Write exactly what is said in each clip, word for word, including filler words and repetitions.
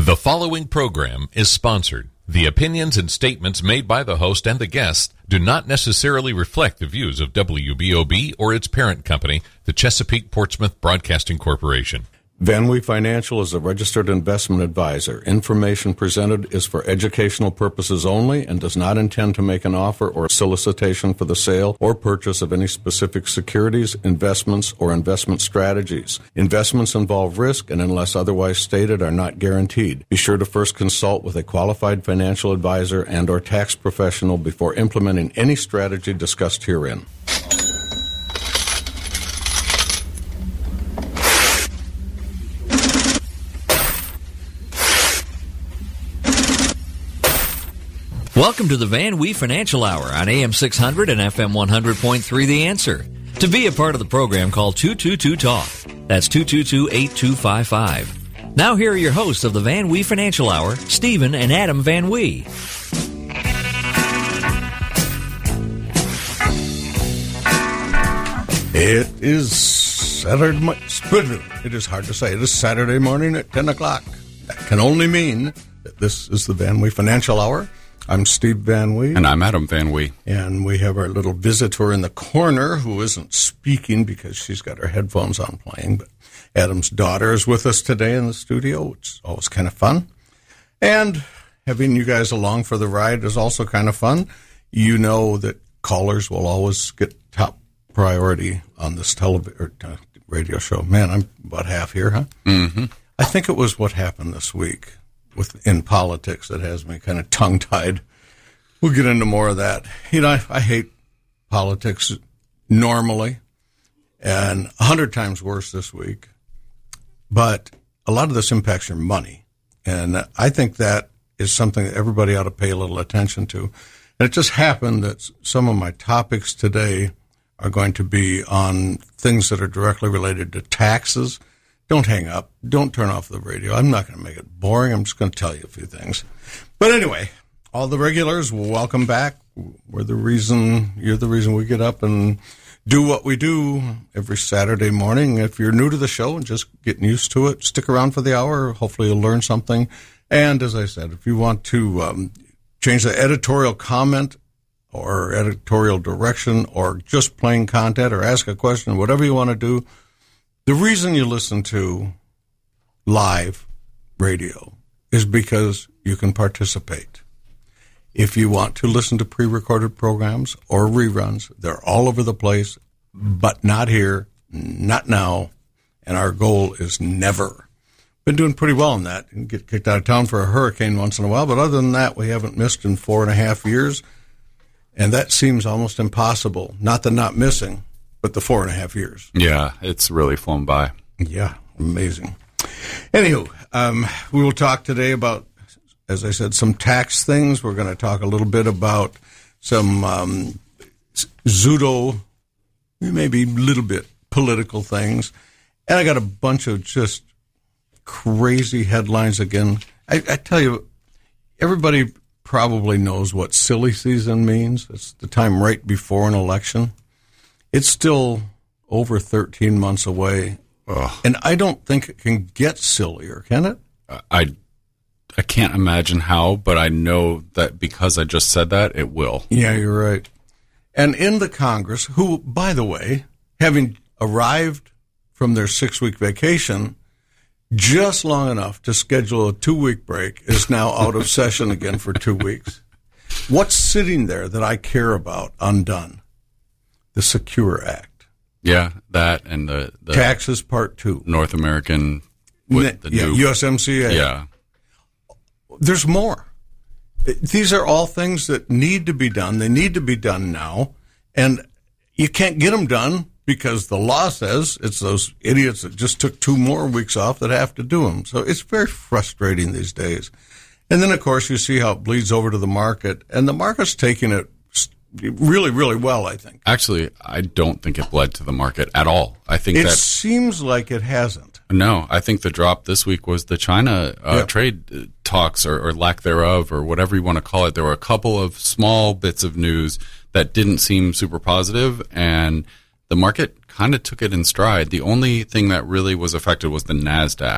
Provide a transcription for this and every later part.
The following program is sponsored. The opinions and statements made by the host and the guests do not necessarily reflect the views of W B O B or its parent company, the Chesapeake Portsmouth Broadcasting Corporation. Van Wee Financial is a registered investment advisor. Information presented is for educational purposes only and does not intend to make an offer or solicitation for the sale or purchase of any specific securities, investments, or investment strategies. Investments involve risk and, unless otherwise stated, are not guaranteed. Be sure to first consult with a qualified financial advisor and or tax professional before implementing any strategy discussed herein. Welcome to the Van Wee Financial Hour on A M six hundred and F M one hundred point three The Answer. To be a part of the program, call two two two talk. That's two two two, eight two five five. Now here are your hosts of the Van Wee Financial Hour, Stephen and Adam Van Wee. It is Saturday. It is hard to say. It is Saturday morning at ten o'clock. That can only mean that this is the Van Wee Financial Hour. I'm Steve Van Wee. And I'm Adam Van Wee. And we have our little visitor in the corner who isn't speaking because she's got her headphones on playing. But Adam's daughter is with us today in the studio, which is always kind of fun. And having you guys along for the ride is also kind of fun. You know that callers will always get top priority on this television or uh, radio show. Man, I'm about half here, huh? Mm-hmm. I think it was what happened this week with in politics that has me kind of tongue-tied. We'll get into more of that. You know, I, I hate politics normally, and a hundred times worse this week. But a lot of this impacts your money, and I think that is something that everybody ought to pay a little attention to. And it just happened that some of my topics today are going to be on things that are directly related to taxes. Don't hang up. Don't turn off the radio. I'm not going to make it boring. I'm just going to tell you a few things. But anyway, all the regulars, welcome back. We're the reason, you're the reason we get up and do what we do every Saturday morning. If you're new to the show and just getting used to it, stick around for the hour. Hopefully you'll learn something. And as I said, if you want to um, change the editorial comment or editorial direction or just plain content or ask a question, whatever you want to do, the reason you listen to live radio is because you can participate. If you want to listen to pre-recorded programs or reruns, they're all over the place, but not here, not now, and our goal is never. Been doing pretty well in that. You get kicked out of town for a hurricane once in a while, but other than that, we haven't missed in four and a half years, and that seems almost impossible. Not the not missing, but the four and a half years. Yeah, it's really flown by. Yeah, amazing. Anywho, um, we will talk today about, as I said, some tax things. We're going to talk a little bit about some um, pseudo, maybe a little bit political things. And I got a bunch of just crazy headlines again. I, I tell you, everybody probably knows what silly season means. It's the time right before an election. It's still over thirteen months away, Ugh. And I don't think it can get sillier, can it? I, I can't imagine how, but I know that because I just said that, it will. Yeah, you're right. And in the Congress, who, by the way, having arrived from their six-week vacation just long enough to schedule a two-week break, is now out of session again for two weeks. What's sitting there that I care about undone? The Secure Act. Yeah, that and the, the Taxes Part Two. North American with the yeah, new U S M C A. Yeah. There's more. These are all things that need to be done. They need to be done now. And you can't get them done because the law says it's those idiots that just took two more weeks off that have to do them. So it's very frustrating these days. And then, of course, you see how it bleeds over to the market. And the market's taking it really, really well, I think. Actually, I don't think it bled to the market at all. I think it that seems like it hasn't. No, I think the drop this week was the China uh, yeah. trade talks or, or lack thereof or whatever you want to call it. There were a couple of small bits of news that didn't seem super positive, and the market kind of took it in stride. The only thing that really was affected was the NASDAQ.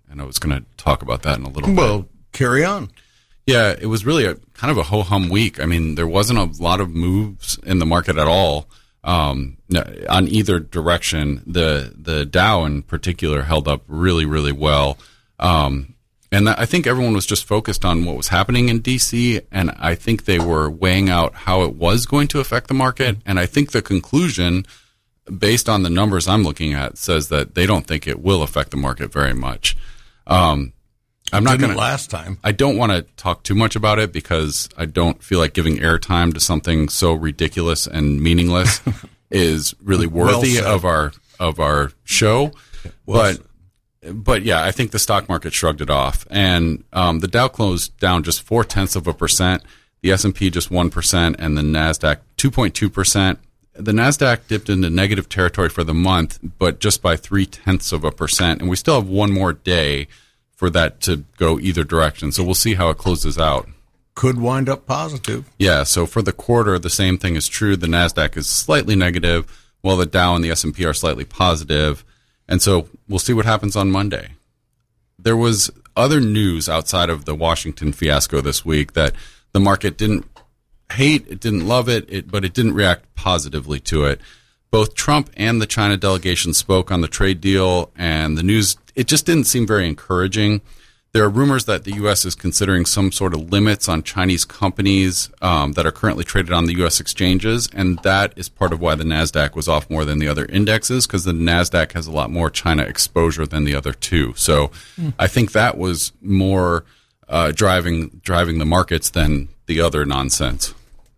and I was going to talk about that in a little Well, bit. carry on. Yeah, it was really a kind of a ho-hum week. I mean, there wasn't a lot of moves in the market at all um, on either direction. The the Dow in particular held up really, really well. Um, and I think everyone was just focused on what was happening in D C, and I think they were weighing out how it was going to affect the market. And I think the conclusion, based on the numbers I'm looking at, says that they don't think it will affect the market very much. Um, I'm not going to last time. I don't want to talk too much about it because I don't feel like giving airtime to something so ridiculous and meaningless is really worthy well of our of our show. Well but but yeah, I think the stock market shrugged it off, and um, the Dow closed down just four tenths of a percent, the S and P just one percent, and the Nasdaq two point two percent. The Nasdaq dipped into negative territory for the month, but just by three tenths of a percent, and we still have one more day for that to go either direction. So we'll see how it closes out. Could wind up positive. Yeah, so for the quarter, the same thing is true. The Nasdaq is slightly negative, while the Dow and the S and P are slightly positive. And so we'll see what happens on Monday. There was other news outside of the Washington fiasco this week that the market didn't hate, it didn't love it, it but it didn't react positively to it. Both Trump and the China delegation spoke on the trade deal, and the news, it just didn't seem very encouraging. There are rumors that the U S is considering some sort of limits on Chinese companies um, that are currently traded on the U S exchanges, and that is part of why the Nasdaq was off more than the other indexes, because the Nasdaq has a lot more China exposure than the other two. So mm. I think that was more uh, driving driving the markets than the other nonsense.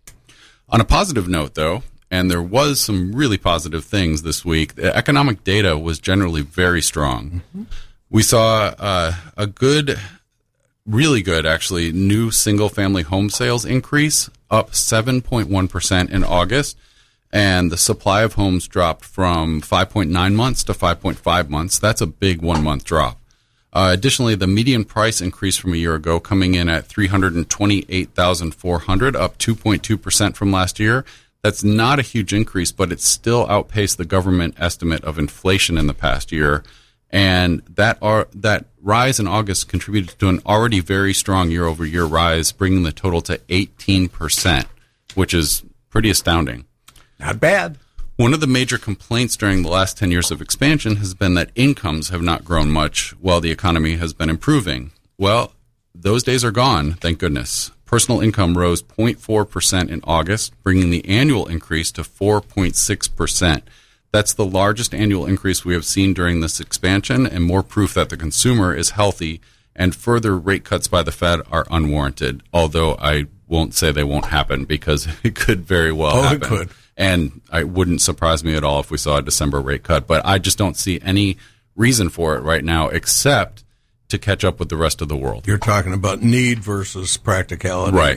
On a positive note, though, and there was some really positive things this week, the economic data was generally very strong. Mm-hmm. We saw uh, a good, really good, actually, new single-family home sales increase, up seven point one percent in August, and the supply of homes dropped from five point nine months to five point five months. That's a big one-month drop. Uh, additionally, the median price increased from a year ago, coming in at three hundred twenty-eight thousand four hundred dollars, up two point two percent from last year. That's not a huge increase, but it still outpaced the government estimate of inflation in the past year. And that are, that rise in August contributed to an already very strong year-over-year rise, bringing the total to eighteen percent, which is pretty astounding. Not bad. One of the major complaints during the last ten years of expansion has been that incomes have not grown much while the economy has been improving. Well, those days are gone, thank goodness. Personal income rose zero point four percent in August, bringing the annual increase to four point six percent. That's the largest annual increase we have seen during this expansion, and more proof that the consumer is healthy, and further rate cuts by the Fed are unwarranted, although I won't say they won't happen, because it could very well oh, happen. It could. And it wouldn't surprise me at all if we saw a December rate cut, but I just don't see any reason for it right now except to catch up with the rest of the world. You're talking about need versus practicality. Right.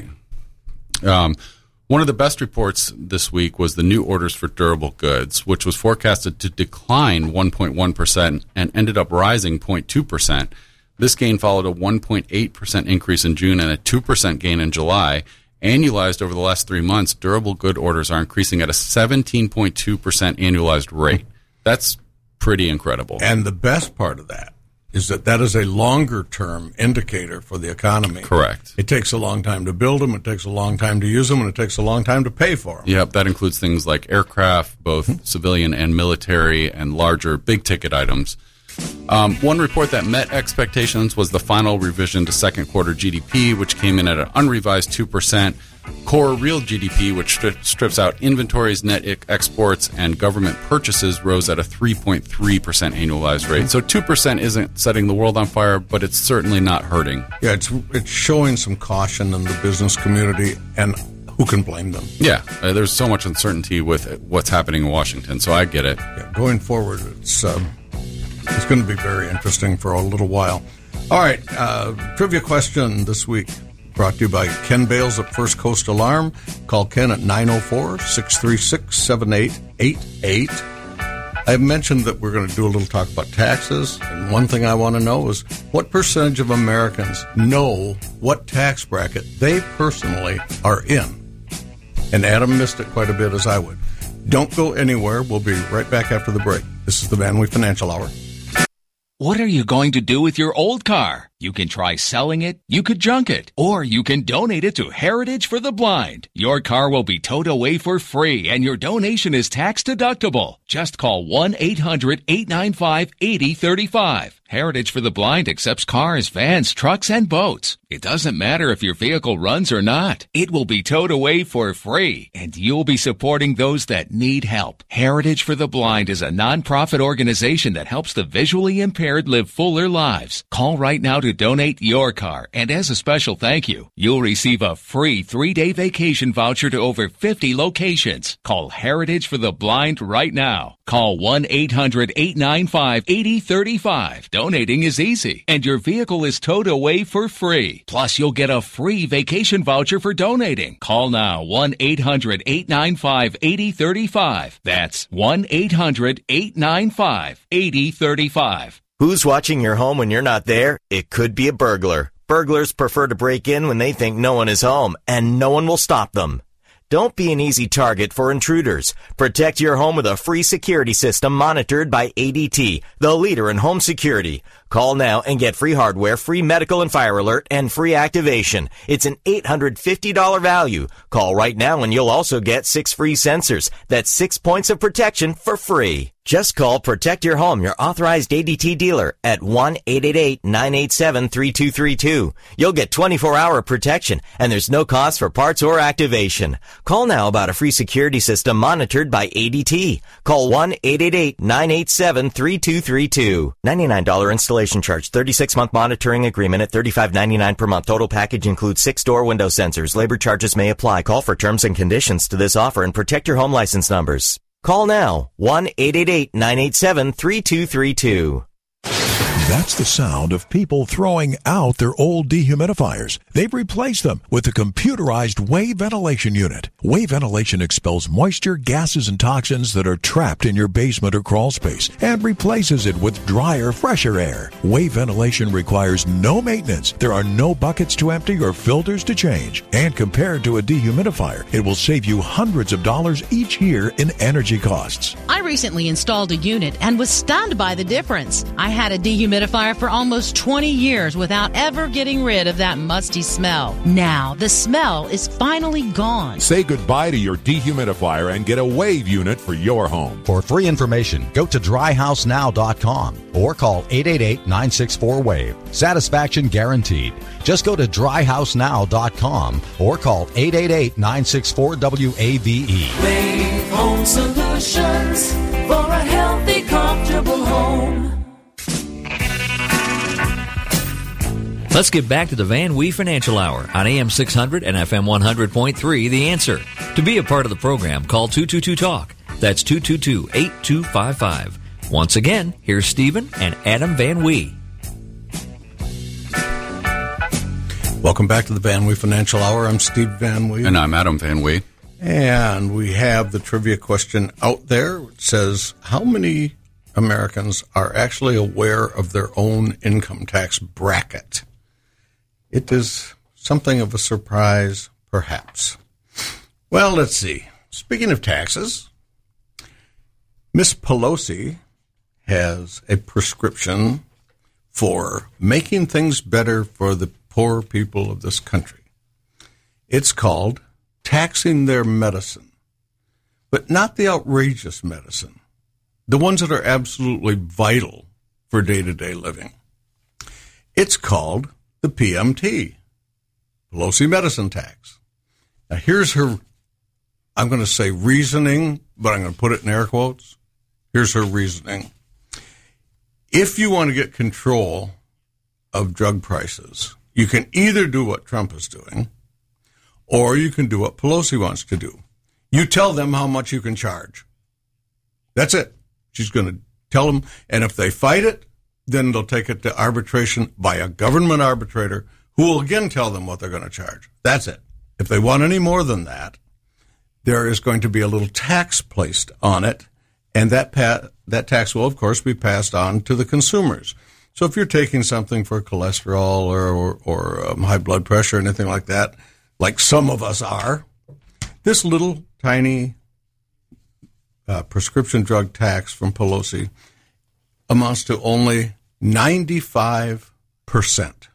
Um, one of the best reports this week was the new orders for durable goods, which was forecasted to decline one point one percent and ended up rising zero point two percent. This gain followed a one point eight percent increase in June and a two percent gain in July. Annualized over the last three months, durable good orders are increasing at a seventeen point two percent annualized rate. That's pretty incredible. And the best part of that is that that is a longer-term indicator for the economy. Correct. It takes a long time to build them, it takes a long time to use them, and it takes a long time to pay for them. Yep, that includes things like aircraft, both mm-hmm. civilian and military, and larger big-ticket items. Um, one report that met expectations was the final revision to second quarter G D P, which came in at an unrevised two percent. Core real G D P, which stri- strips out inventories, net I- exports, and government purchases, rose at a three point three percent annualized rate. So two percent isn't setting the world on fire, but it's certainly not hurting. Yeah, it's it's showing some caution in the business community, and who can blame them? Yeah, uh, there's so much uncertainty with what's happening in Washington, so I get it. Yeah, going forward, it's... Um, It's going to be very interesting for a little while. All right, uh, trivia question this week brought to you by Ken Bales at First Coast Alarm. Call Ken at nine oh four, six three six, seven eight eight eight. I mentioned that we're going to do a little talk about taxes, and one thing I want to know is what percentage of Americans know what tax bracket they personally are in? And Adam missed it quite a bit, as I would. Don't go anywhere. We'll be right back after the break. This is the Van Wee Financial Hour. What are you going to do with your old car? You can try selling it, you could junk it, or you can donate it to Heritage for the Blind. Your car will be towed away for free, and your donation is tax deductible. Just call one eight hundred eight nine five eight zero three five. Heritage for the Blind accepts cars, vans, trucks, and boats. It doesn't matter if your vehicle runs or not. It will be towed away for free, and you'll be supporting those that need help. Heritage for the Blind is a nonprofit organization that helps the visually impaired live fuller lives. Call right now to donate your car, and as a special thank you, you'll receive a free three-day vacation voucher to over fifty locations. Call Heritage for the Blind right now. Call one eight hundred eight nine five eight zero three five. Donating is easy, and your vehicle is towed away for free. Plus, you'll get a free vacation voucher for donating. Call now, one eight hundred eight nine five eight zero three five. That's one eight hundred eight nine five eight zero three five. Who's watching your home when you're not there? It could be a burglar. Burglars prefer to break in when they think no one is home, and no one will stop them. Don't be an easy target for intruders. Protect your home with a free security system monitored by A D T, the leader in home security. Call now and get free hardware, free medical and fire alert, and free activation. It's an eight hundred fifty dollars value. Call right now and you'll also get six free sensors. That's six points of protection for free. Just call Protect Your Home, your authorized A D T dealer, at one eight eight eight nine eight seven three two three two. You'll get twenty-four hour protection, and there's no cost for parts or activation. Call now about a free security system monitored by A D T. Call one eight eight eight nine eight seven three two three two. ninety-nine dollars installation charge, thirty-six month monitoring agreement at thirty-five ninety-nine per month. Total package includes six door window sensors. Labor charges may apply. Call for terms and conditions to this offer and protect your home license numbers. Call now, one eight eight eight nine eight seven three two three two. That's the sound of people throwing out their old dehumidifiers. They've replaced them with a computerized wave ventilation unit. Wave ventilation expels moisture, gases, and toxins that are trapped in your basement or crawl space and replaces it with drier, fresher air. Wave ventilation requires no maintenance. There are no buckets to empty or filters to change. And compared to a dehumidifier, it will save you hundreds of dollars each year in energy costs. I recently installed a unit and was stunned by the difference. I had a dehumidifier for almost twenty years without ever getting rid of that musty smell. Now, the smell is finally gone. Say goodbye to your dehumidifier and get a wave unit for your home. For free information, go to dry house now dot com or call eight eight eight nine six four wave. Satisfaction guaranteed. Just go to dry house now dot com or call eight eight eight nine six four W A V E. Wave Home Solutions for a healthy, comfortable home. Let's get back to the Van Wee Financial Hour on A M six hundred and F M one hundred point three, The Answer. To be a part of the program, call two two two talk. That's two two two eight two five five. Once again, here's Stephen and Adam Van Wee. Welcome back to the Van Wee Financial Hour. I'm Steve Van Wee. And I'm Adam Van Wee. And we have the trivia question out there. It says, how many Americans are actually aware of their own income tax bracket? It is something of a surprise, perhaps. Well, let's see. Speaking of taxes, Miss Pelosi has a prescription for making things better for the poor people of this country. It's called taxing their medicine, but not the outrageous medicine, the ones that are absolutely vital for day-to-day living. It's called the P M T, Pelosi Medicine Tax. Now, here's her, I'm going to say reasoning, but I'm going to put it in air quotes. Here's her reasoning. If you want to get control of drug prices, you can either do what Trump is doing, or you can do what Pelosi wants to do. You tell them how much you can charge. That's it. She's going to tell them, and if they fight it, then they'll take it to arbitration by a government arbitrator who will again tell them what they're going to charge. That's it. If they want any more than that, there is going to be a little tax placed on it, and that pa- that tax will, of course, be passed on to the consumers. So if you're taking something for cholesterol or, or, or um, high blood pressure or anything like that, like some of us are, this little tiny uh, prescription drug tax from Pelosi amounts to only ninety-five percent.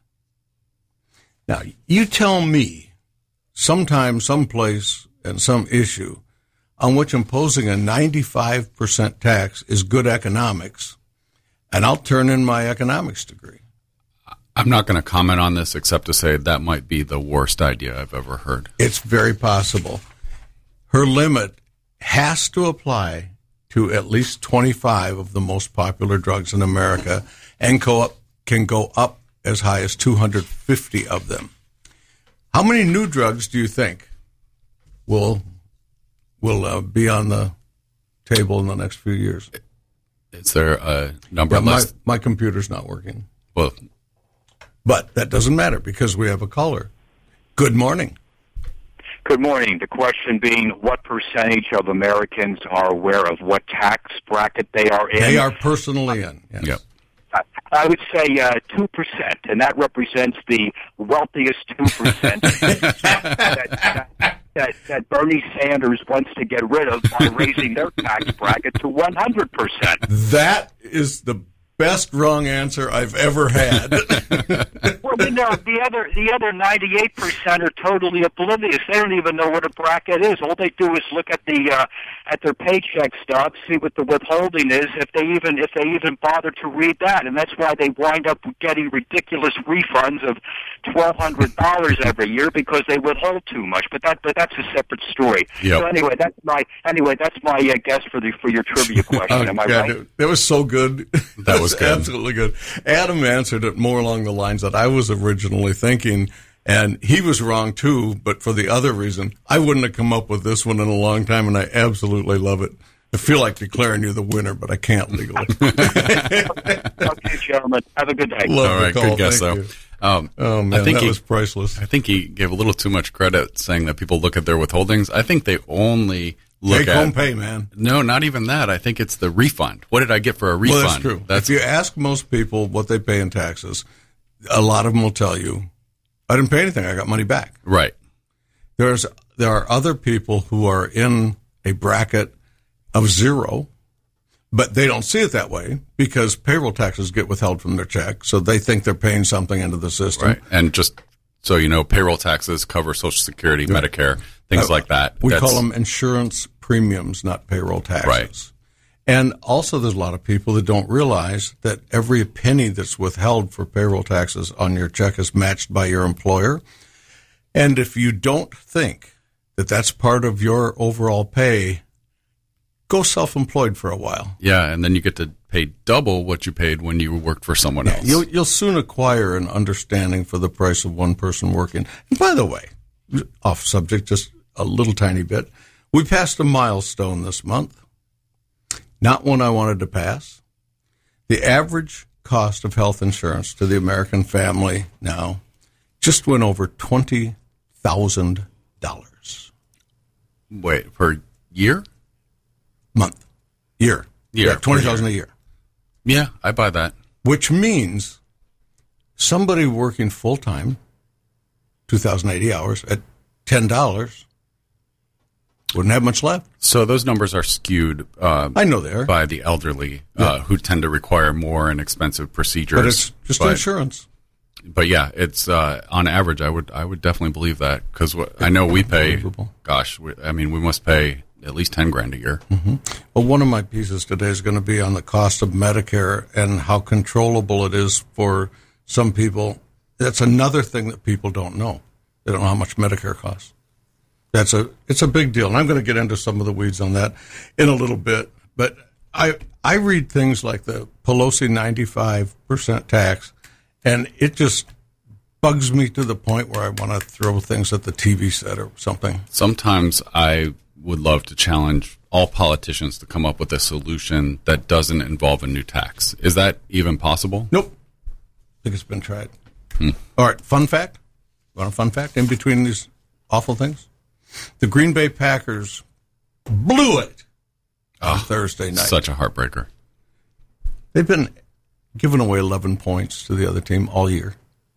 Now, you tell me sometime, someplace, and some issue on which imposing a ninety-five percent tax is good economics, and I'll turn in my economics degree. I'm not going to comment on this except to say that might be the worst idea I've ever heard. It's very possible. Her limit has to apply to at least twenty-five of the most popular drugs in America and go up, can go up as high as two hundred fifty of them. How many new drugs do you think will will uh, be on the table in the next few years? Is there a number yeah, my, less? my computer's not working. Well, but that doesn't matter because we have a caller. Good morning. Good morning. The question being, what percentage of Americans are aware of what tax bracket they are in? They are personally in. Yes. Yep. I would say uh, two percent, and that represents the wealthiest two percent that, that, that, that Bernie Sanders wants to get rid of by raising their tax bracket to one hundred percent. That is the best wrong answer I've ever had. Well, you know, the other the other ninety-eight percent are totally oblivious. They don't even know what a bracket is. All they do is look at the uh, at their paycheck stub, see what the withholding is, if they even if they even bother to read that, and that's why they wind up getting ridiculous refunds of twelve hundred dollars every year because they withhold too much. But that but that's a separate story. Yep. So anyway, that's my anyway that's my uh, guess for the for your trivia question. Oh, Am I God, right? That was so good. That was good. Absolutely good. Adam answered it more along the lines that I was originally thinking, and he was wrong too, but for the other reason. I wouldn't have come up with this one in a long time, and I absolutely love it. I feel like declaring you the winner, but I can't legally. Okay, gentlemen. Have a good day. Love All the right, call. good guess, Thank though. you. Um, Oh, man, I think that he, was priceless. I think he gave a little too much credit saying that people look at their withholdings. I think they only look Take at home pay, man. No, not even that. I think it's the refund. What did I get for a refund? Well, that's true. That's if you ask most people what they pay in taxes, a lot of them will tell you, I didn't pay anything. I got money back. right. There's There are other people who are in a bracket of zero, but they don't see it that way because payroll taxes get withheld from their check, so they think they're paying something into the system. Right. And just so you know, payroll taxes cover Social Security, Yeah. Medicare, things Uh, like that. We That's- call them insurance premiums, not payroll taxes. Right. And also there's a lot of people that don't realize that every penny that's withheld for payroll taxes on your check is matched by your employer. And if you don't think that that's part of your overall pay, go self-employed for a while. Yeah, and then you get to pay double what you paid when you worked for someone else. You'll, you'll soon acquire an understanding for the price of one person working. And by the way, off subject just a little tiny bit, we passed a milestone this month. Not one I wanted to pass. The average cost of health insurance to the American family now just went over twenty thousand dollars. Wait, per year? Month. Year. Year, Yeah, twenty per thousand year. a year. Yeah, I buy that. Which means somebody working full-time, two thousand eighty hours, at ten dollars, wouldn't have much left. So those numbers are skewed uh, I know they are. by the elderly uh, Yeah. who tend to require more and expensive procedures. But it's just But- insurance. But yeah, it's uh, on average. I would I would definitely believe that because I know we pay. Unbelievable. Gosh, we, I mean, we must pay at least ten grand a year. Mm-hmm. Well, one of my pieces today is going to be on the cost of Medicare and how controllable it is for some people. That's another thing that people don't know. They don't know how much Medicare costs. That's a it's a big deal, and I'm going to get into some of the weeds on that in a little bit. But I I read things like the Pelosi ninety-five percent tax, and it just bugs me to the point where I want to throw things at the T V set or something. Sometimes I would love to challenge all politicians to come up with a solution that doesn't involve a new tax. Is that even possible? Nope. I think it's been tried. Hmm. All right, fun fact. You want a fun fact in between these awful things? The Green Bay Packers blew it on Oh, Thursday night. Such a heartbreaker. They've been giving away eleven points to the other team all year.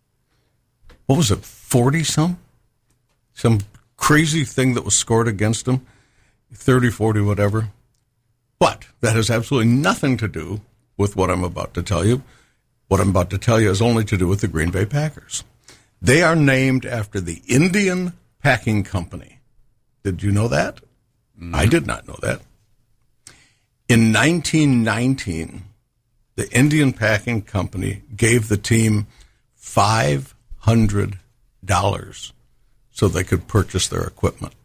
What was it, forty-some? Some crazy thing that was scored against them, thirty, forty, whatever. But that has absolutely nothing to do with what I'm about to tell you. what I'm about to tell you is only to do with the Green Bay Packers. They are named after the Indian Packing Company. Did you know that? Mm-hmm. I did not know that. In nineteen nineteen, the Indian Packing Company gave the team five hundred dollars so they could purchase their equipment.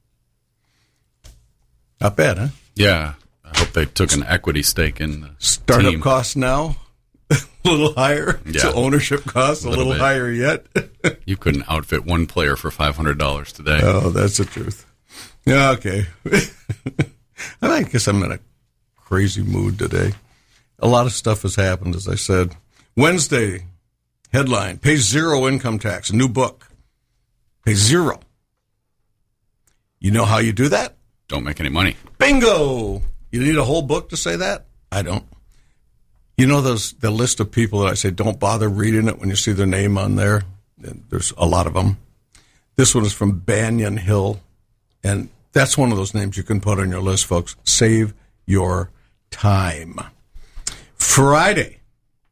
Not bad, huh? Yeah. I hope they took an equity stake in the Startup team. costs now, a little higher. Yeah. So ownership costs a, a little, little higher yet. You couldn't outfit one player for five hundred dollars today. Oh, that's the truth. Yeah, okay. I guess I'm in a crazy mood today. A lot of stuff has happened, as I said. Wednesday, headline, pay zero income tax, a new book. Pay zero. You know how you do that? Don't make any money. Bingo! You need a whole book to say that? I don't. You know those the list of people that I say don't bother reading it when you see their name on there? There's a lot of them. This one is from Banyan Hill, and that's one of those names you can put on your list, folks. Save your time. Friday,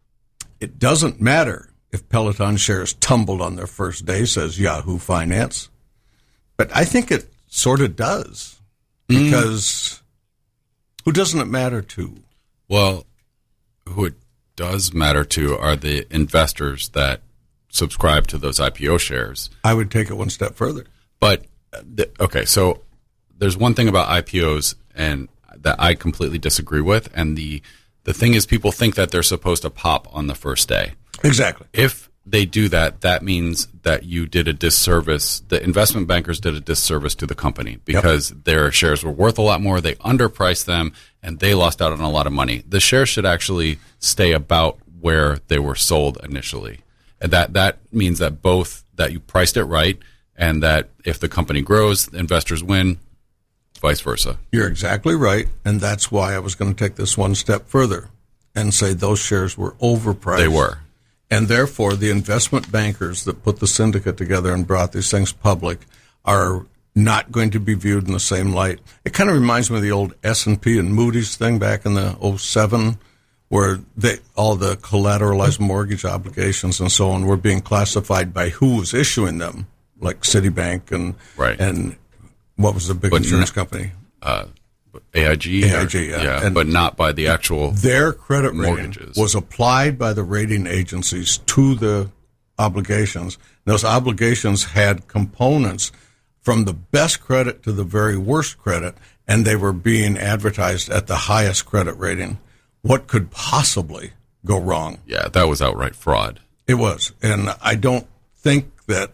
it doesn't matter if Peloton shares tumbled on their first day, says Yahoo Finance. But I think it sort of does, because mm. who doesn't it matter to? Well, who it does matter to are the investors that subscribe to those I P O shares. I would take it one step further. But, the, okay, so there's one thing about I P Os and that I completely disagree with, and the the thing is people think that they're supposed to pop on the first day. Exactly. If they do that, that means that you did a disservice. The investment bankers did a disservice to the company because yep. their shares were worth a lot more. They underpriced them, and they lost out on a lot of money. The shares should actually stay about where they were sold initially. And that, that means that both that you priced it right and that if the company grows, the investors win, vice versa. You're exactly right, and that's why I was going to take this one step further and say those shares were overpriced. They were. And therefore, the investment bankers that put the syndicate together and brought these things public are not going to be viewed in the same light. It kind of reminds me of the old S and P and Moody's thing back in the oh seven, where they, all the collateralized mortgage obligations and so on were being classified by who was issuing them, like Citibank and right. and what was the big but insurance n- company? Uh, A I G, A I G, yeah, yeah and but not by the actual their credit mortgages. Rating was applied by the rating agencies to the obligations. Those obligations had components from the best credit to the very worst credit, and they were being advertised at the highest credit rating. What could possibly go wrong? Yeah, that was outright fraud. It was, and I don't think that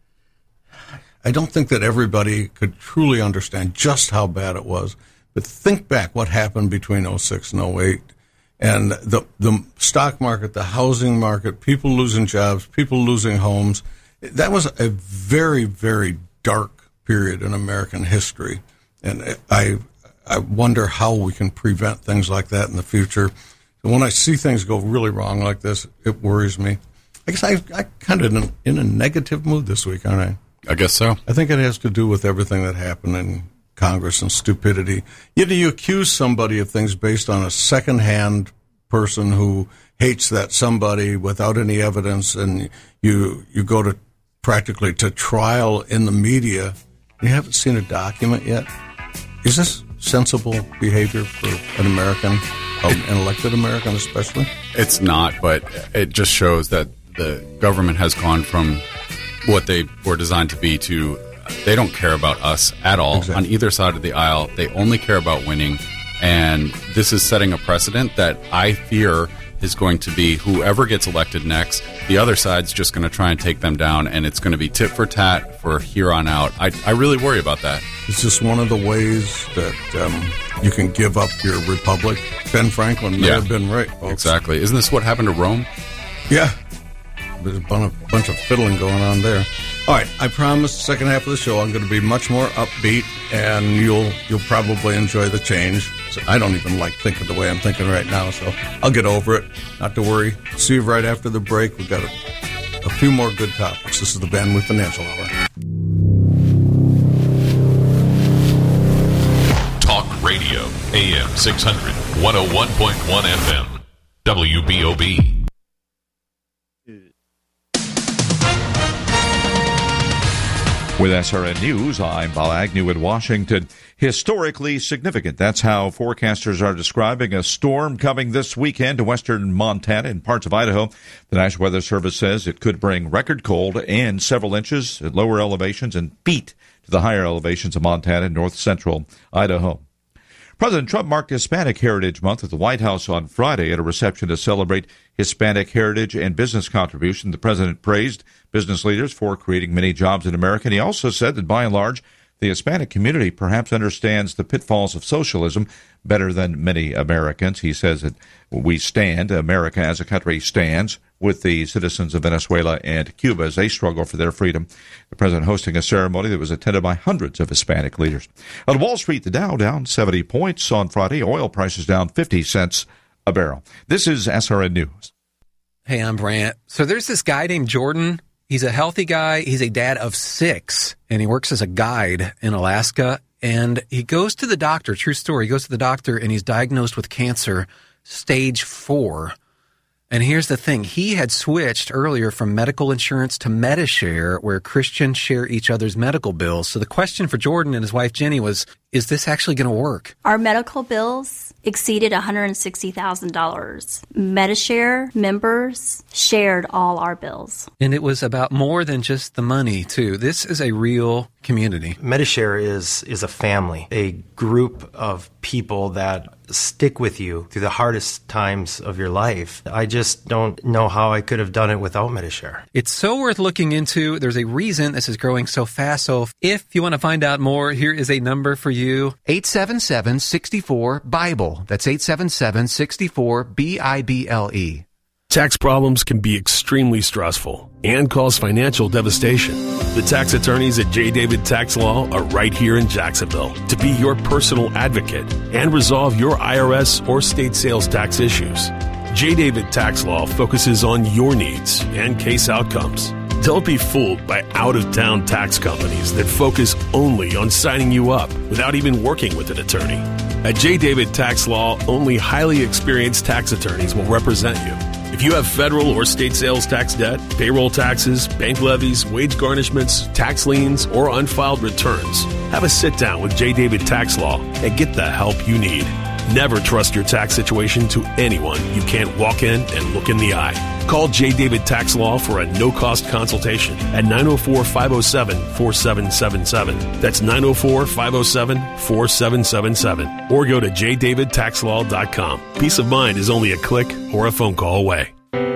I don't think that everybody could truly understand just how bad it was. But think back what happened between oh six and oh eight. And the the stock market, the housing market, people losing jobs, people losing homes. That was a very, very dark period in American history. And I I wonder how we can prevent things like that in the future. When I see things go really wrong like this, it worries me. I guess I, I kind of in a, in a negative mood this week, aren't I? I guess so. I think it has to do with everything that happened in Congress and stupidity. Yet you accuse somebody of things based on a second-hand person who hates that somebody without any evidence, and you you go to practically to trial in the media. You haven't seen a document yet. Is this sensible behavior for an American, an elected American especially? It's not, but it just shows that the government has gone from what they were designed to be to they don't care about us at all exactly. on either side of the aisle. They only care about winning. And this is setting a precedent that I fear is going to be whoever gets elected next, the other side's just going to try and take them down, and it's going to be tit for tat for here on out. I, I really worry about that. It's just one of the ways that um, you can give up your republic. Ben Franklin may yeah. have been right, folks. Exactly. Isn't this what happened to Rome? Yeah. There's a bunch of fiddling going on there. All right, I promise the second half of the show I'm going to be much more upbeat, and you'll you'll probably enjoy the change. So I don't even like thinking the way I'm thinking right now, so I'll get over it. Not to worry. See you right after the break. We've got a, a few more good topics. This is the Van Wee Financial Hour. Talk Radio, A M six hundred, one oh one point one F M, W B O B. With S R N News, I'm Bob Agnew in Washington. Historically significant. That's how forecasters are describing a storm coming this weekend to western Montana and parts of Idaho. The National Weather Service says it could bring record cold and several inches at lower elevations and feet to the higher elevations of Montana and north central Idaho. President Trump marked Hispanic Heritage Month at the White House on Friday at a reception to celebrate Hispanic heritage and business contribution. The president praised business leaders for creating many jobs in America, and he also said that by and large, the Hispanic community perhaps understands the pitfalls of socialism better than many Americans. He says that we stand, America as a country stands, with the citizens of Venezuela and Cuba as they struggle for their freedom. The president hosting a ceremony that was attended by hundreds of Hispanic leaders. On Wall Street, the Dow down seventy points on Friday. Oil prices down fifty cents a barrel. This is S R N News. Hey, I'm Brant. So there's this guy named Jordan. He's a healthy guy. He's a dad of six, and he works as a guide in Alaska. And he goes to the doctor, true story, he goes to the doctor, and he's diagnosed with cancer, stage four. And here's the thing. He had switched earlier from medical insurance to Medishare, where Christians share each other's medical bills. So the question for Jordan and his wife Jenny was, is this actually going to work? Our medical bills exceeded one hundred sixty thousand dollars. Medishare members shared all our bills. And it was about more than just the money, too. This is a real community. Medishare is is a family, a group of people that stick with you through the hardest times of your life. I just don't know how I could have done it without Medishare. It's so worth looking into. There's a reason this is growing so fast. So if you want to find out more, here is a number for you. eight seven seven, six four, BIBLE. That's eight seven seven, six four, B I B L E. Tax problems can be extremely stressful and cause financial devastation. The tax attorneys at J. David Tax Law are right here in Jacksonville to be your personal advocate and resolve your I R S or state sales tax issues. J. David Tax Law focuses on your needs and case outcomes. Don't be fooled by out-of-town tax companies that focus only on signing you up without even working with an attorney. At J. David Tax Law, only highly experienced tax attorneys will represent you. If you have federal or state sales tax debt, payroll taxes, bank levies, wage garnishments, tax liens, or unfiled returns, have a sit-down with J. David Tax Law and get the help you need. Never trust your tax situation to anyone you can't walk in and look in the eye. Call J. David Tax Law for a no-cost consultation at nine oh four, five oh seven, four seven seven seven. That's nine oh four, five oh seven, four seven seven seven. Or go to j david tax law dot com. Peace of mind is only a click or a phone call away.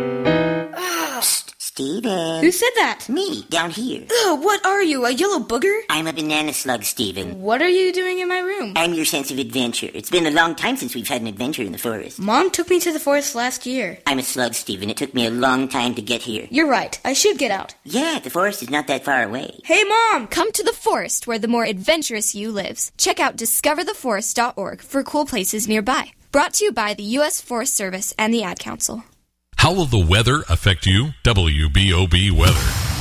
Steven. Who said that? Me, down here. Ugh, what are you, a yellow booger? I'm a banana slug, Steven. What are you doing in my room? I'm your sense of adventure. It's been a long time since we've had an adventure in the forest. Mom took me to the forest last year. I'm a slug, Steven. It took me a long time to get here. You're right. I should get out. Yeah, the forest is not that far away. Hey, Mom! Come to the forest where the more adventurous you lives. Check out discover the forest dot org for cool places nearby. Brought to you by the U S Forest Service and the Ad Council. How will the weather affect you? W B O B weather.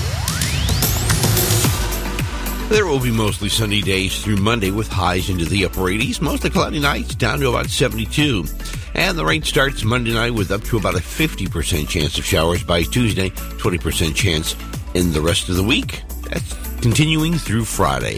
There will be mostly sunny days through Monday with highs into the upper eighties, mostly cloudy nights down to about seventy-two. And the rain starts Monday night with up to about a fifty percent chance of showers by Tuesday, twenty percent chance in the rest of the week. That's continuing through Friday.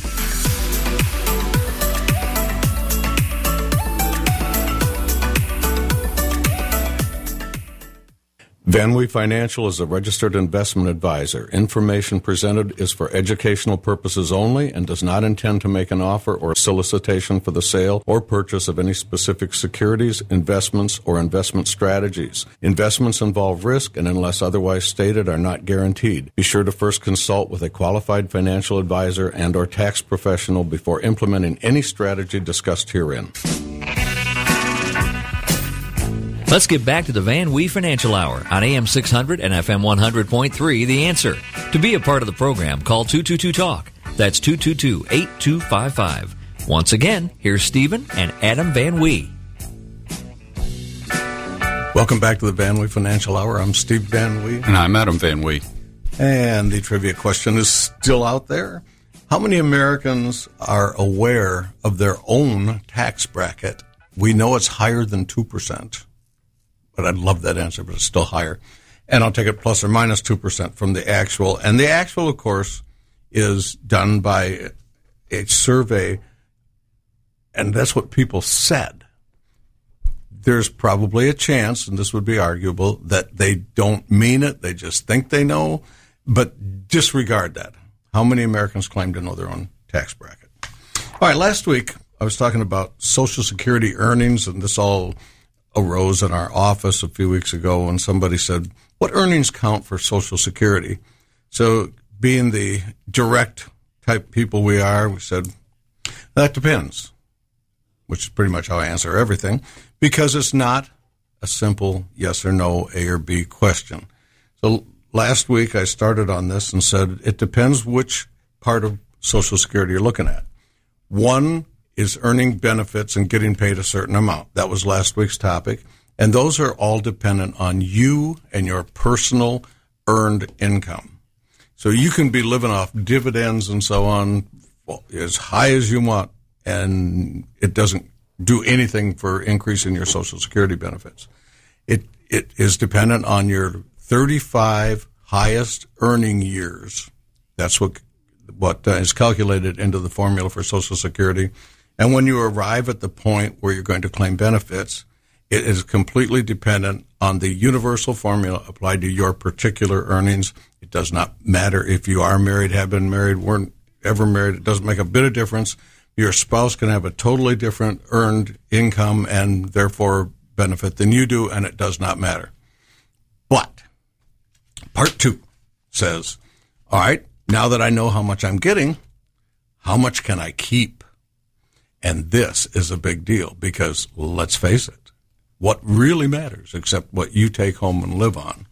Van Wee Financial is a registered investment advisor. Information presented is for educational purposes only and does not intend to make an offer or solicitation for the sale or purchase of any specific securities, investments, or investment strategies. Investments involve risk and, unless otherwise stated, are not guaranteed. Be sure to first consult with a qualified financial advisor and or tax professional before implementing any strategy discussed herein. Let's get back to the Van Wee Financial Hour on A M six hundred and F M one hundred point three, The Answer. To be a part of the program, call two two two talk. That's two two two, eight two five five. Once again, here's Stephen and Adam Van Wee. Welcome back to the Van Wee Financial Hour. I'm Steve Van Wee. And I'm Adam Van Wee. And the trivia question is still out there. How many Americans are aware of their own tax bracket? We know it's higher than two percent. But I'd love that answer, but it's still higher. And I'll take it plus or minus two percent from the actual. And the actual, of course, is done by a survey, and that's what people said. There's probably a chance, and this would be arguable, that they don't mean it. They just think they know. But disregard that. How many Americans claim to know their own tax bracket? All right, last week I was talking about Social Security earnings, and this all arose in our office a few weeks ago when somebody said, what earnings count for Social Security? So being the direct type people we are, we said, that depends, which is pretty much how I answer everything, because it's not a simple yes or no, A or B question. So last week I started on this and said it depends which part of Social Security you're looking at. One is earning benefits and getting paid a certain amount. That was last week's topic. And those are all dependent on you and your personal earned income. So you can be living off dividends and so on, well, as high as you want, and it doesn't do anything for increasing your Social Security benefits. It it is dependent on your thirty-five highest earning years. That's what what uh, is calculated into the formula for Social Security. And when you arrive at the point where you're going to claim benefits, it is completely dependent on the universal formula applied to your particular earnings. It does not matter if you are married, have been married, weren't ever married. It doesn't make a bit of difference. Your spouse can have a totally different earned income and therefore benefit than you do, and it does not matter. But part two says, all right, now that I know how much I'm getting, how much can I keep? And this is a big deal because, well, let's face it, what really matters except what you take home and live on.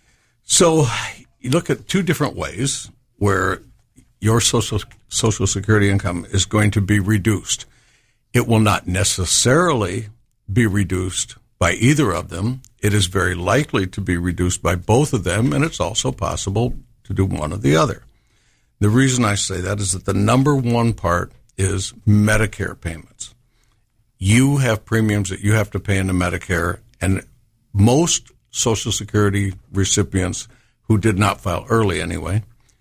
So you look at two different ways where your social social security income is going to be reduced. It will not necessarily be reduced by either of them. It is very likely to be reduced by both of them, and it's also possible to do one or the other. The reason I say that is that the number one part is Medicare payments. You have premiums that you have to pay into Medicare, and most Social Security recipients who did not file early anyway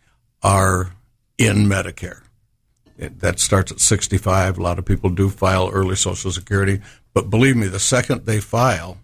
are in Medicare. It, that starts at sixty-five. A lot of people do file early Social Security, but believe me, the second they file,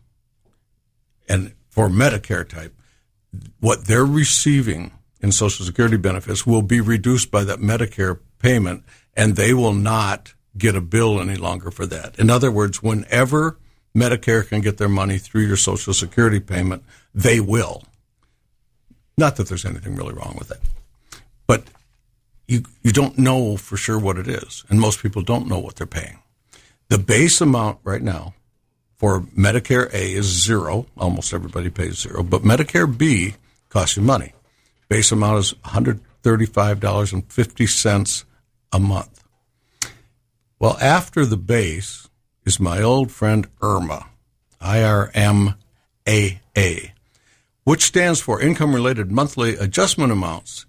and for Medicare type, what they're receiving in Social Security benefits will be reduced by that Medicare payment, and they will not get a bill any longer for that. In other words, whenever Medicare can get their money through your Social Security payment, they will. Not that there's anything really wrong with that. But you you don't know for sure what it is, and most people don't know what they're paying. The base amount right now for Medicare A is zero. Almost everybody pays zero. But Medicare B costs you money. Base amount is one hundred thirty-five dollars and fifty cents a month. Well, after the base is my old friend IRMA, I R M A A, which stands for Income-Related Monthly Adjustment Amounts,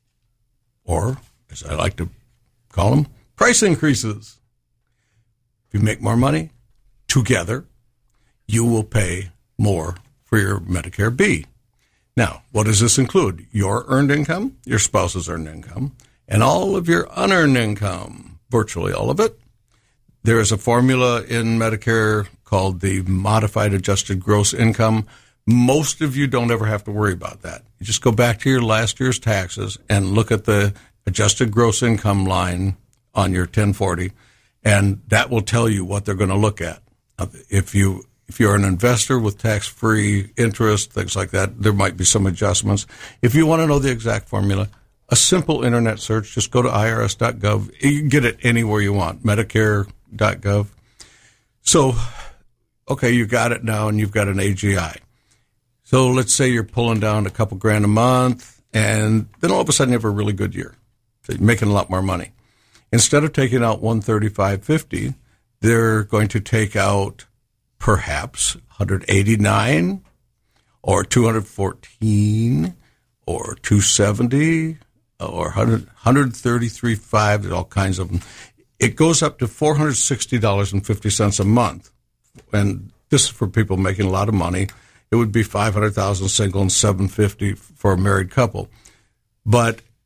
or, as I like to call them, price increases. If you make more money, together, you will pay more for your Medicare B. Now, what does this include? Your earned income, your spouse's earned income, and all of your unearned income, virtually all of it. There is a formula in Medicare called the Modified Adjusted Gross Income. Most of you don't ever have to worry about that. You just go back to your last year's taxes and look at the adjusted gross income line on your ten forty, and that will tell you what they're going to look at. If you if you're an investor with tax-free interest, things like that, there might be some adjustments. If you want to know the exact formula, a simple internet search, just go to I R S dot gov. You can get it anywhere you want, Medicare dot gov. So, okay, you got it now, and you've got an A G I. So let's say you're pulling down a couple grand a month, and then all of a sudden you have a really good year. So you're making a lot more money. Instead of taking out one hundred thirty-five fifty, they're going to take out perhaps one hundred eighty-nine or two hundred fourteen or two hundred seventy or one hundred thirty-three point five. There's all kinds of them. It goes up to four hundred sixty dollars and fifty cents a month. And this is for people making a lot of money. It would be five hundred thousand dollars single and seven hundred fifty dollars for a married couple. But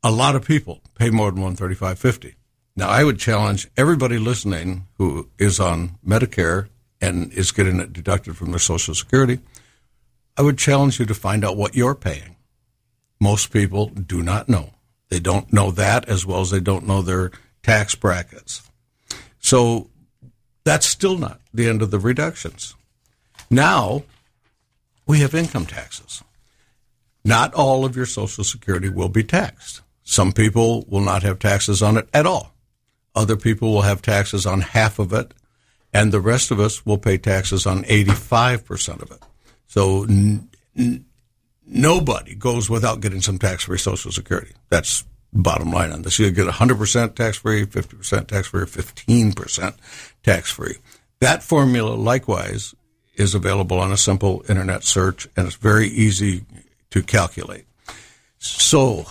a lot of people pay more than one hundred thirty-five dollars and fifty cents. Now, I would challenge everybody listening who is on Medicare and is getting it deducted from their Social Security, I would challenge you to find out what you're paying. Most people do not know. They don't know that as well as they don't know their tax brackets. So that's still not the end of the reductions. Now, we have income taxes. Not all of your Social Security will be taxed. Some people will not have taxes on it at all. Other people will have taxes on half of it, and the rest of us will pay taxes on eighty-five percent of it. So n- n- nobody goes without getting some tax-free Social Security. That's the bottom line on this. You get one hundred percent tax-free, fifty percent tax-free, or fifteen percent tax-free. That formula, likewise, is available on a simple internet search, and it's very easy to calculate. So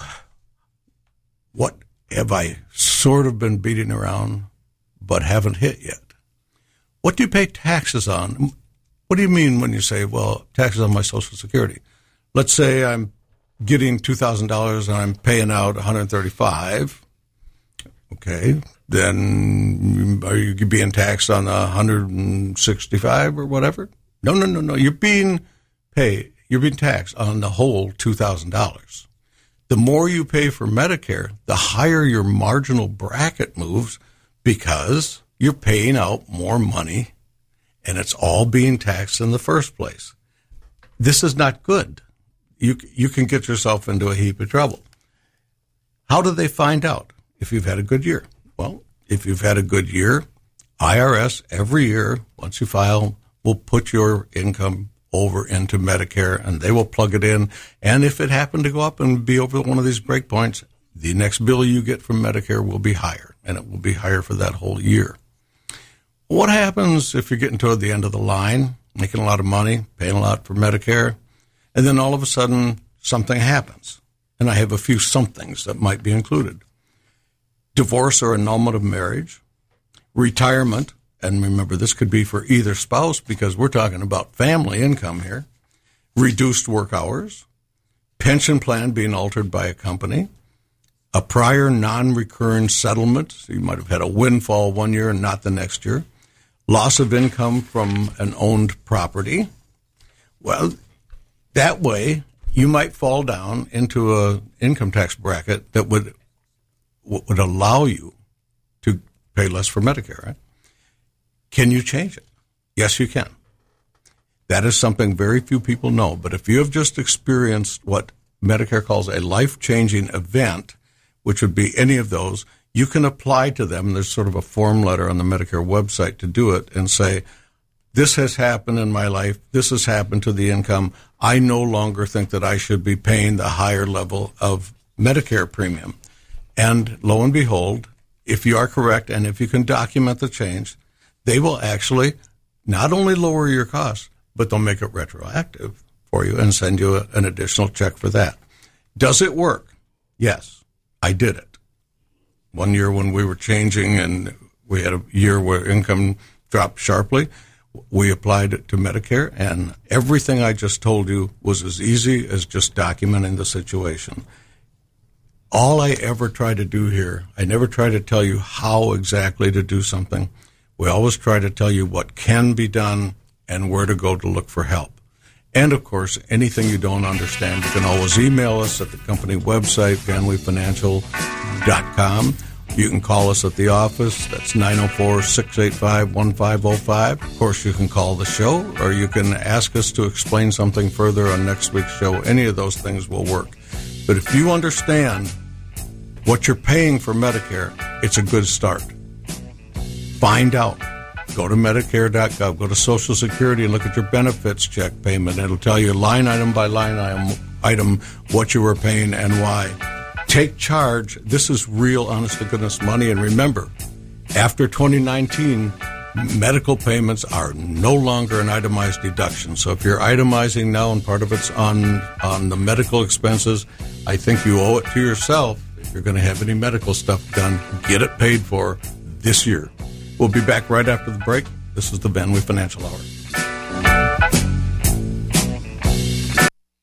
what have I sort of been beating around but haven't hit yet? What do you pay taxes on? What do you mean when you say, well, taxes on my Social Security? Let's say I'm getting two thousand dollars and I'm paying out one hundred thirty-five dollars. Okay, then are you being taxed on the one hundred sixty-five or whatever? No, no, no, no. You're being paid. You're being taxed on the whole two thousand dollars. The more you pay for Medicare, the higher your marginal bracket moves because you're paying out more money and it's all being taxed in the first place. This is not good. You you can get yourself into a heap of trouble. How do they find out if you've had a good year? Well, if you've had a good year, I R S every year, once you file, will put your income over into Medicare, and they will plug it in. And if it happened to go up and be over one of these breakpoints, the next bill you get from Medicare will be higher, and it will be higher for that whole year. What happens if you're getting toward the end of the line, making a lot of money, paying a lot for Medicare, and then all of a sudden something happens? And I have a few somethings that might be included. Divorce or annulment of marriage, retirement, and remember, this could be for either spouse because we're talking about family income here. Reduced work hours, pension plan being altered by a company, a prior non-recurring settlement. So you might have had a windfall one year and not the next year. Loss of income from an owned property. Well, that way you might fall down into a income tax bracket that would would allow you to pay less for Medicare, right? Can you change it? Yes, you can. That is something very few people know. But if you have just experienced what Medicare calls a life-changing event, which would be any of those, you can apply to them. There's sort of a form letter on the Medicare website to do it and say, this has happened in my life. This has happened to the income. I no longer think that I should be paying the higher level of Medicare premium. And lo and behold, if you are correct and if you can document the change, they will actually not only lower your costs, but they'll make it retroactive for you and send you a, an additional check for that. Does it work? Yes, I did it. One year when we were changing and we had a year where income dropped sharply, we applied it to Medicare, and everything I just told you was as easy as just documenting the situation. All I ever try to do here, I never try to tell you how exactly to do something. We always try to tell you what can be done and where to go to look for help. And, of course, anything you don't understand, you can always email us at the company website, van lee financial dot com. You can call us at the office. That's nine oh four, six eight five, one five oh five. Of course, you can call the show, or you can ask us to explain something further on next week's show. Any of those things will work. But if you understand what you're paying for Medicare, it's a good start. Find out. Go to Medicare dot gov, go to Social Security and look at your benefits check payment. It'll tell you line item by line item, item what you were paying and why. Take charge. This is real, honest-to-goodness money. And remember, after twenty nineteen, medical payments are no longer an itemized deduction. So if you're itemizing now and part of it's on, on the medical expenses, I think you owe it to yourself. If you're going to have any medical stuff done, get it paid for this year. We'll be back right after the break. This is the Van Wee Financial Hour.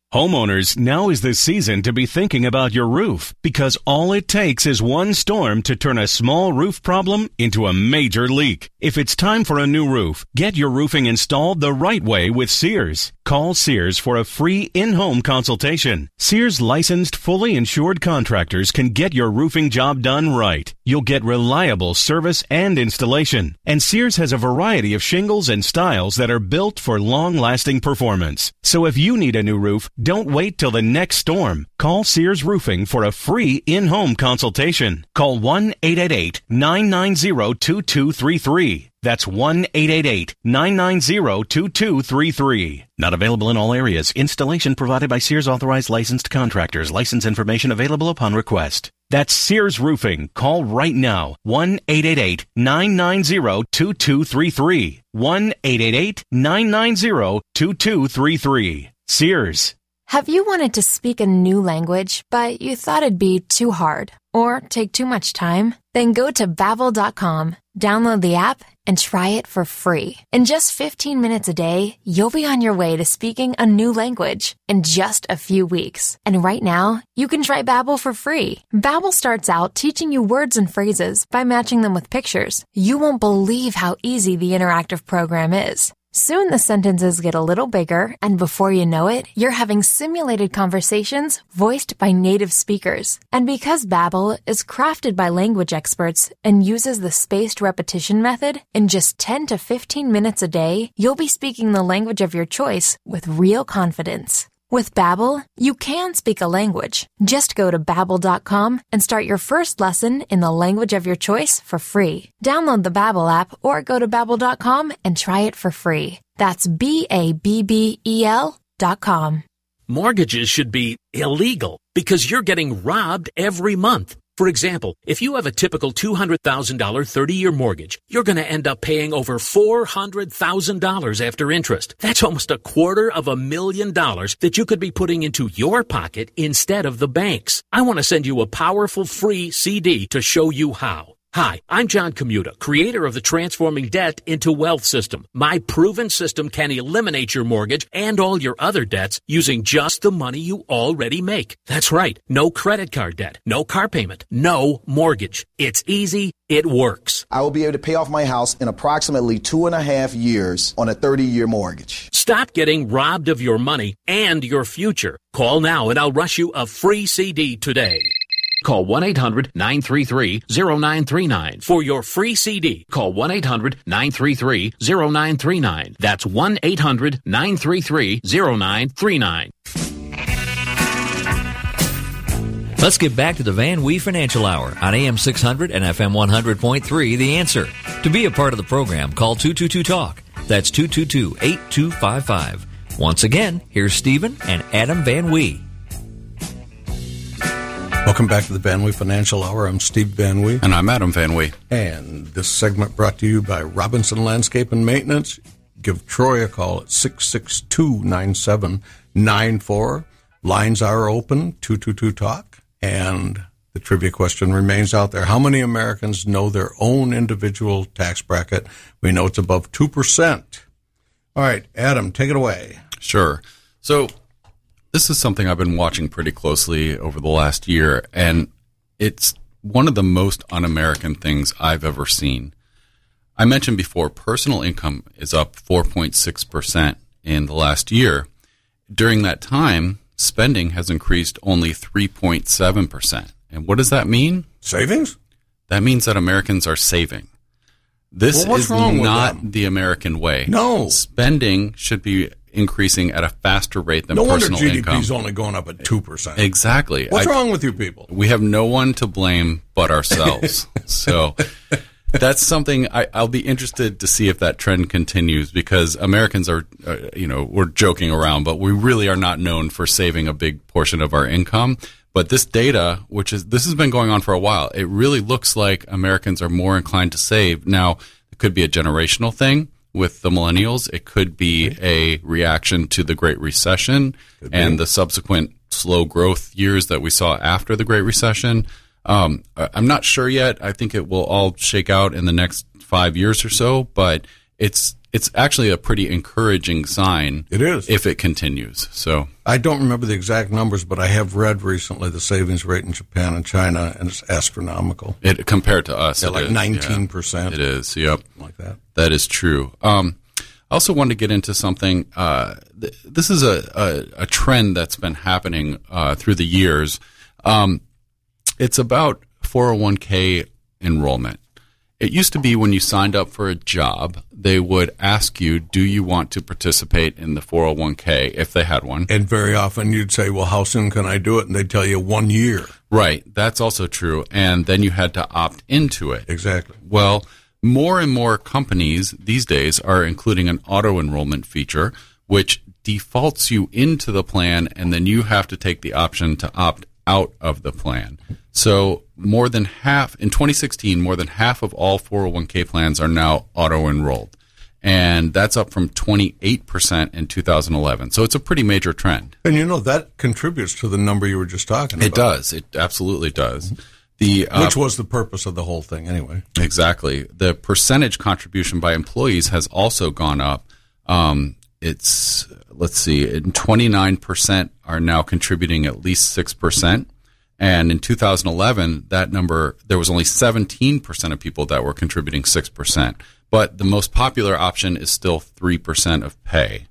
Homeowners, now is the season to be thinking about your roof, because all it takes is one storm to turn a small roof problem into a major leak. If it's time for a new roof, get your roofing installed the right way with Sears. Call Sears for a free in-home consultation. Sears licensed, fully insured contractors can get your roofing job done right. You'll get reliable service and installation. And Sears has a variety of shingles and styles that are built for long-lasting performance. So if you need a new roof, don't wait till the next storm. Call Sears Roofing for a free in-home consultation. Call one eight eight eight, nine nine zero, two two three three. That's one eight eight eight, nine nine zero, two two three three. Not available in all areas. Installation provided by Sears authorized licensed contractors. License information available upon request. That's Sears Roofing. Call right now. one eight eight eight, nine nine zero, two two three three. one eight eight eight, nine nine zero, two two three three. Sears. Have you wanted to speak a new language, but you thought it'd be too hard or take too much time? Then go to babbel dot com, download the app, and try it for free. In just fifteen minutes a day, you'll be on your way to speaking a new language in just a few weeks. And right now, you can try Babbel for free. Babbel starts out teaching you words and phrases by matching them with pictures. You won't believe how easy the interactive program is. Soon the sentences get a little bigger, and before you know it, you're having simulated conversations voiced by native speakers. And because Babbel is crafted by language experts and uses the spaced repetition method, in just ten to fifteen minutes a day, you'll be speaking the language of your choice with real confidence. With Babbel, you can speak a language. Just go to babbel dot com and start your first lesson in the language of your choice for free. Download the Babbel app or go to babbel dot com and try it for free. That's B A B B E L dot com. Mortgages should be illegal because you're getting robbed every month. For example, if you have a typical two hundred thousand dollars thirty-year mortgage, you're going to end up paying over four hundred thousand dollars after interest. That's almost a quarter of a million dollars that you could be putting into your pocket instead of the bank's. I want to send you a powerful free C D to show you how. Hi, I'm John Commuta, creator of the Transforming Debt into Wealth system. My proven system can eliminate your mortgage and all your other debts using just the money you already make. That's right. No credit card debt, no car payment, no mortgage. It's easy. It works. I will be able to pay off my house in approximately two and a half years on a thirty-year mortgage. Stop getting robbed of your money and your future. Call now and I'll rush you a free C D today. Call one eight hundred, nine three three, zero nine three nine for your free C D. Call one eight hundred, nine three three, zero nine three nine. That's one eight hundred, nine three three, zero nine three nine. Let's get back to the Van Wee Financial Hour on A M six hundred and F M one hundred point three, The Answer. To be a part of the program, call two two two talk. That's two two two, eight two five five. Once again, here's Stephen and Adam Van Wee. Welcome back to the Van Wee Financial Hour. I'm Steve Van Wee. And I'm Adam Van Wee. And this segment brought to you by Robinson Landscape and Maintenance. Give Troy a call at six six two, nine seven nine four. Lines are open, two two two talk. And the trivia question remains out there. How many Americans know their own individual tax bracket? We know it's above two percent. All right, Adam, take it away. Sure. So this is something I've been watching pretty closely over the last year, and it's one of the most un-American things I've ever seen. I mentioned before, personal income is up four point six percent in the last year. During that time, spending has increased only three point seven percent. And what does that mean? Savings? That means that Americans are saving. This well, what's is wrong not with them? the American way. No. Spending should be increasing at a faster rate than no personal wonder G D P income. is only going up at two percent. Exactly. What's I, wrong with you people? We have no one to blame but ourselves. So that's something I, I'll be interested to see if that trend continues, because Americans are, uh, you know, we're joking around, but we really are not known for saving a big portion of our income. But this data, which is, this has been going on for a while, it really looks like Americans are more inclined to save. Now, it could be a generational thing with the millennials. It could be a reaction to the Great Recession and the subsequent slow growth years that we saw after the Great Recession. Um, I'm not sure yet. I think it will all shake out in the next five years or so, but it's it's actually a pretty encouraging sign. It is. If it continues. So I don't remember the exact numbers, but I have read recently the savings rate in Japan and China, and it's astronomical. It compared to us, yeah, it like is, nineteen percent. Yeah, it is. Yep, like that. That is true. Um, I also wanted to get into something. Uh, th- this is a, a, a trend that's been happening uh, through the years. Um, it's about four oh one k enrollment. It used to be when you signed up for a job, they would ask you, do you want to participate in the four oh one k if they had one? And very often you'd say, well, how soon can I do it? And they'd tell you one year. Right. That's also true. And then you had to opt into it. Exactly. Well, more and more companies these days are including an auto-enrollment feature, which defaults you into the plan, and then you have to take the option to opt out of the plan. So more than half, in twenty sixteen, more than half of all four oh one k plans are now auto-enrolled. And that's up from twenty-eight percent in two thousand eleven. So it's a pretty major trend. And you know, that contributes to the number you were just talking about. It does. It absolutely does. The, uh, Which was the purpose of the whole thing anyway. Exactly. The percentage contribution by employees has also gone up. Um, it's, let's see, twenty-nine percent are now contributing at least six percent. And in two thousand eleven, that number, there was only seventeen percent of people that were contributing six percent. But the most popular option is still three percent of pay.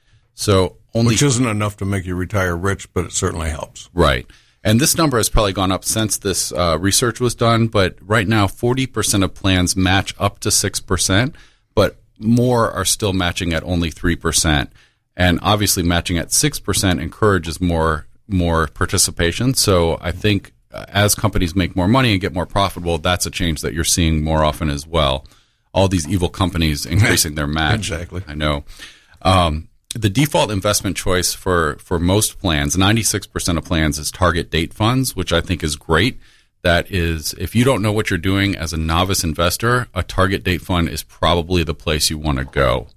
So only, Which isn't enough to make you retire rich, but it certainly helps. Right. And this number has probably gone up since this uh, research was done, but right now forty percent of plans match up to six percent, but more are still matching at only three percent. And obviously matching at six percent encourages more more participation. So I think uh, as companies make more money and get more profitable, that's a change that you're seeing more often as well. All these evil companies increasing their match. Exactly. I know. Um, The default investment choice for, for most plans, ninety-six percent of plans, is target date funds, which I think is great. That is, if you don't know what you're doing as a novice investor, a target date fund is probably the place you want to go.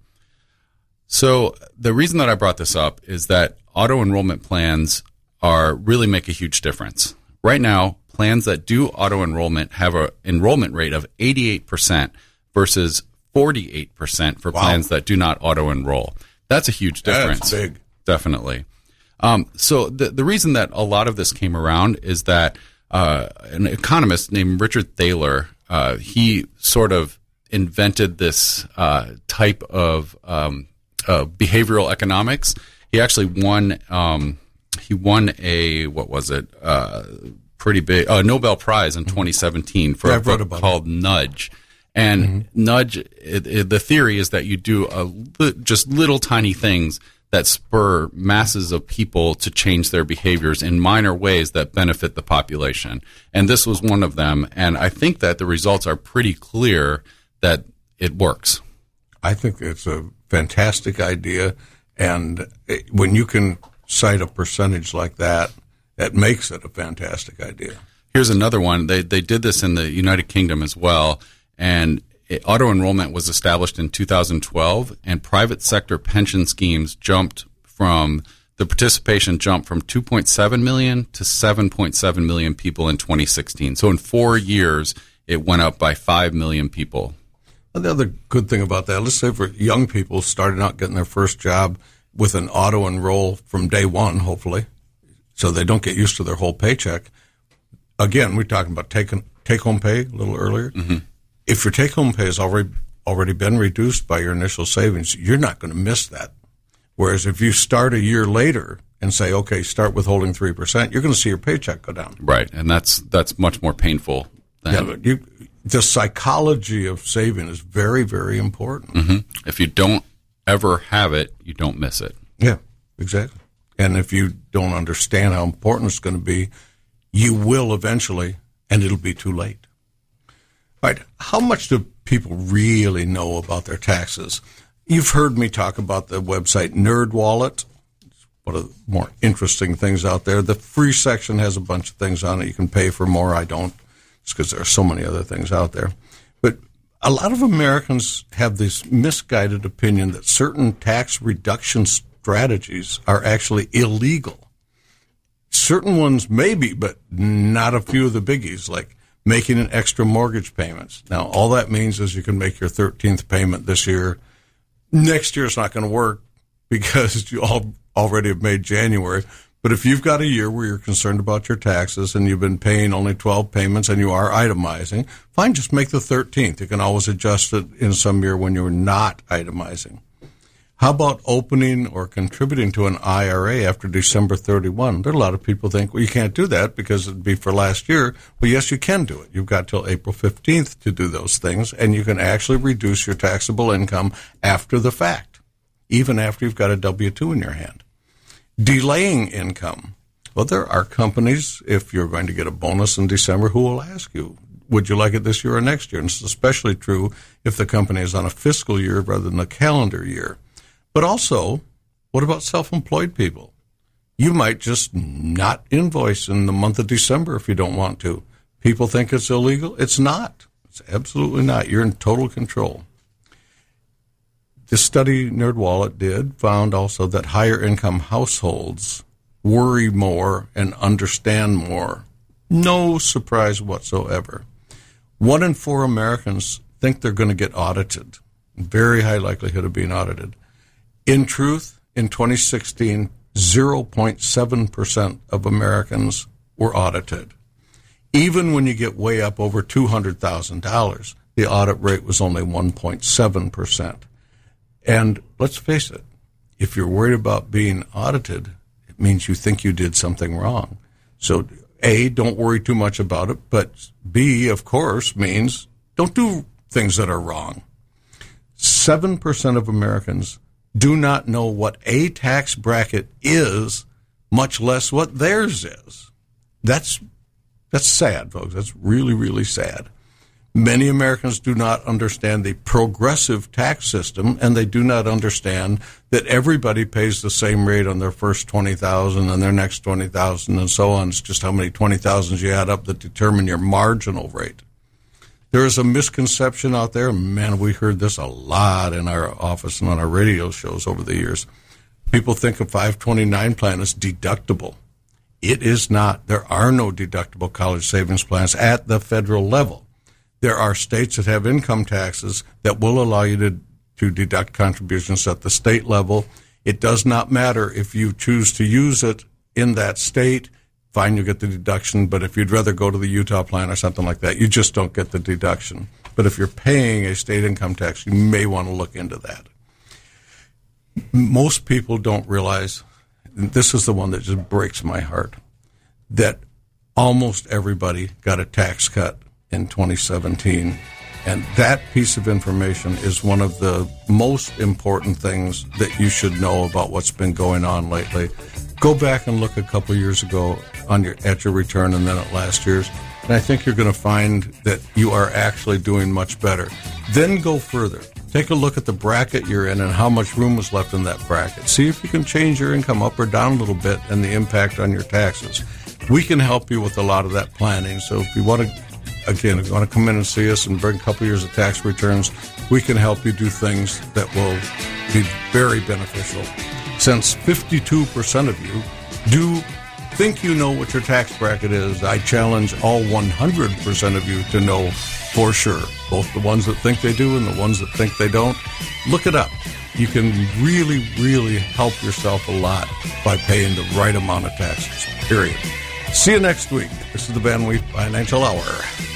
So the reason that I brought this up is that auto-enrollment plans are really make a huge difference. Right now, plans that do auto-enrollment have an enrollment rate of eighty-eight percent versus forty-eight percent for Wow. plans that do not auto-enroll. That's a huge difference. That's big. Definitely. Um, so the the reason that a lot of this came around is that uh, an economist named Richard Thaler, uh, he sort of invented this uh, type of um, uh, behavioral economics. He actually won. Um, he won a what was it? Uh, pretty big uh, Nobel Prize in twenty seventeen for Yeah, a I've read book about called Nudge. And mm-hmm. Nudge, it, it, the theory is that you do a li- just little tiny things that spur masses of people to change their behaviors in minor ways that benefit the population. And this was one of them. And I think that the results are pretty clear that it works. I think it's a fantastic idea. And it, when you can cite a percentage like that, that makes it a fantastic idea. Here's another one. They they did this in the United Kingdom as well. And auto-enrollment was established in two thousand twelve, and private sector pension schemes jumped from, the participation jumped from two point seven million to seven point seven million people in twenty sixteen. So in four years, it went up by five million people. And the other good thing about that, let's say for young people starting out getting their first job with an auto-enroll from day one, hopefully, so they don't get used to their whole paycheck. Again, we're talking about taking take-home pay a little earlier. Mm-hmm. If your take-home pay has already already been reduced by your initial savings, you're not going to miss that. Whereas if you start a year later and say, okay, start withholding three percent, you're going to see your paycheck go down. Right, and that's that's much more painful. Than yeah, but you, the psychology of saving is very, very important. Mm-hmm. If you don't ever have it, you don't miss it. Yeah, exactly. And if you don't understand how important it's going to be, you will eventually, and it'll be too late. All right, how much do people really know about their taxes? You've heard me talk about the website NerdWallet. It's one of the more interesting things out there. The free section has a bunch of things on it. You can pay for more. I don't, just because there are so many other things out there. But a lot of Americans have this misguided opinion that certain tax reduction strategies are actually illegal. Certain ones may be, but not a few of the biggies, like making an extra mortgage payments. Now, all that means is you can make your thirteenth payment this year Next year it's not going to work because you all already have made January. But if you've got a year where you're concerned about your taxes and you've been paying only twelve payments and you are itemizing, fine, just make the thirteenth. You can always adjust it in some year when you're not itemizing. How about opening or contributing to an I R A after December thirty-first? There are a lot of people think, well, you can't do that because it'd be for last year. Well, yes, you can do it. You've got till April fifteenth to do those things, and you can actually reduce your taxable income after the fact, even after you've got a W two in your hand. Delaying income. Well, there are companies, if you're going to get a bonus in December, who will ask you, would you like it this year or next year? And it's especially true if the company is on a fiscal year rather than a calendar year. But also, what about self-employed people? You might just not invoice in the month of December if you don't want to. People think it's illegal. It's not. It's absolutely not. You're in total control. The study NerdWallet did found also that higher income households worry more and understand more. No surprise whatsoever. One in four Americans think they're going to get audited. Very high likelihood of being audited. In truth, in twenty sixteen, zero point seven percent of Americans were audited. Even when you get way up over two hundred thousand dollars, the audit rate was only one point seven percent. And let's face it, if you're worried about being audited, it means you think you did something wrong. So, A, don't worry too much about it, but B, of course, means don't do things that are wrong. seven percent of Americans do not know what a tax bracket is, much less what theirs is. That's that's sad, folks. That's really, really sad. Many Americans do not understand the progressive tax system, and they do not understand that everybody pays the same rate on their first twenty thousand dollars and their next twenty thousand dollars and so on. It's just how many twenty thousands you add up that determine your marginal rate. There is a misconception out there, man, we heard this a lot in our office and on our radio shows over the years. People think a five twenty-nine plan is deductible. It is not. There are no deductible college savings plans at the federal level. There are states that have income taxes that will allow you to, to deduct contributions at the state level. It does not matter if you choose to use it in that state. Fine, you get the deduction, but if you'd rather go to the Utah plan or something like that, you just don't get the deduction. But if you're paying a state income tax, you may want to look into that. Most people don't realize, and this is the one that just breaks my heart, that almost everybody got a tax cut in twenty seventeen. And that piece of information is one of the most important things that you should know about what's been going on lately. Go back and look a couple years ago on your at your return and then at last year's, and I think you're going to find that you are actually doing much better. Then go further. Take a look at the bracket you're in and how much room was left in that bracket. See if you can change your income up or down a little bit and the impact on your taxes. We can help you with a lot of that planning. So if you want to, again, if you want to come in and see us and bring a couple years of tax returns, we can help you do things that will be very beneficial. Since fifty-two percent of you do think you know what your tax bracket is, I challenge all one hundred percent of you to know for sure. Both the ones that think they do and the ones that think they don't. Look it up. You can really, really help yourself a lot by paying the right amount of taxes, period. See you next week. This is the Van Wheat Financial Hour.